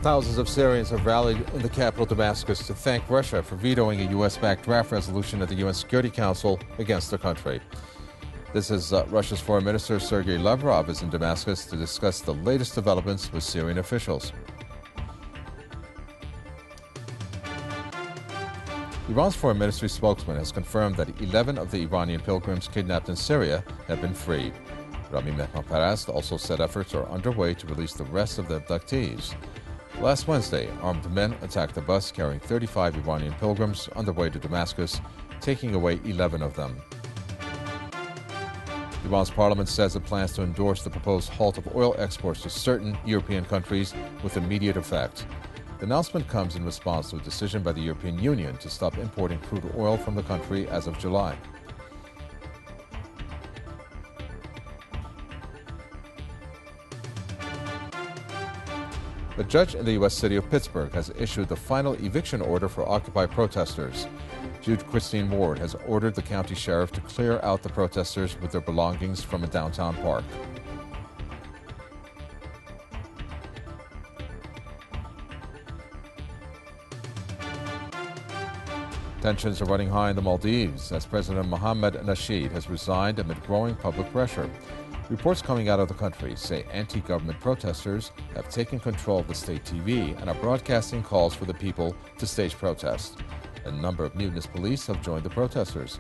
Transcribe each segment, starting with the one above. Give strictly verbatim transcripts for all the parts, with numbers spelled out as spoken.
Thousands of Syrians have rallied in the capital Damascus to thank Russia for vetoing a U S-backed draft resolution at the U N Security Council against the country. This is uh, Russia's Foreign Minister Sergei Lavrov is in Damascus to discuss the latest developments with Syrian officials. Iran's foreign ministry spokesman has confirmed that eleven of the Iranian pilgrims kidnapped in Syria have been freed. Rami Mehmanparast also said efforts are underway to release the rest of the abductees. Last Wednesday, armed men attacked a bus carrying thirty-five Iranian pilgrims on their way to Damascus, taking away eleven of them. Iran's parliament says it plans to endorse the proposed halt of oil exports to certain European countries with immediate effect. The announcement comes in response to a decision by the European Union to stop importing crude oil from the country as of July. A judge in the U S city of Pittsburgh has issued the final eviction order for Occupy protesters. Jude Christine Ward has ordered the county sheriff to clear out the protesters with their belongings from a downtown park. Tensions are running high in the Maldives as President Mohamed Nasheed has resigned amid growing public pressure. Reports coming out of the country say anti-government protesters have taken control of the state T V and are broadcasting calls for the people to stage protests. A number of mutinous police have joined the protesters.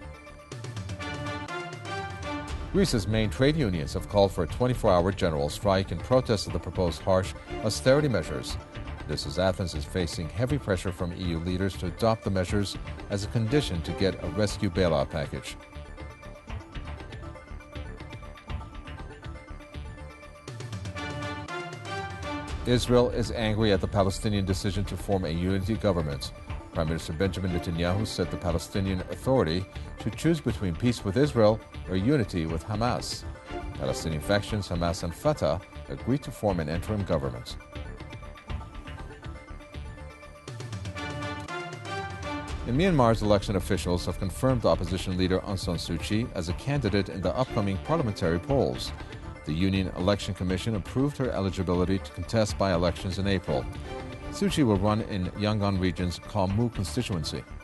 Greece's main trade unions have called for a twenty-four hour general strike in protest of the proposed harsh austerity measures. This as Athens is facing heavy pressure from E U leaders to adopt the measures as a condition to get a rescue bailout package. Israel is angry at the Palestinian decision to form a unity government. Prime Minister Benjamin Netanyahu said the Palestinian Authority should choose between peace with Israel or unity with Hamas. Palestinian factions Hamas and Fatah agreed to form an interim government. In Myanmar's election, officials have confirmed opposition leader Aung San Suu Kyi as a candidate in the upcoming parliamentary polls. The Union Election Commission approved her eligibility to contest by-elections in April. Suu Kyi will run in Yangon Region's Kham Mu constituency.